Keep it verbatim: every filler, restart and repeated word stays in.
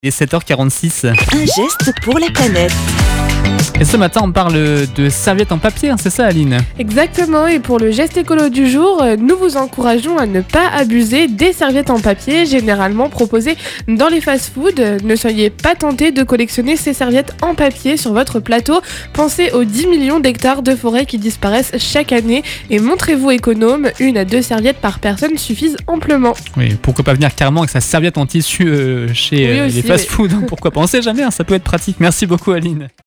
Il est sept heures quarante-six. Un geste pour la planète. Et ce matin, on parle de serviettes en papier, hein, c'est ça, Aline ? Exactement, et pour le geste écolo du jour, nous vous encourageons à ne pas abuser des serviettes en papier, généralement proposées dans les fast-foods. Ne soyez pas tentés de collectionner ces serviettes en papier sur votre plateau. Pensez aux dix millions d'hectares de forêts qui disparaissent chaque année et montrez-vous économe, une à deux serviettes par personne suffisent amplement. Oui, pourquoi pas venir carrément avec sa serviette en tissu euh, chez Oui, euh, aussi, les fast-foods, hein, pourquoi pas, on sait jamais, hein, ça peut être pratique. Merci beaucoup, Aline.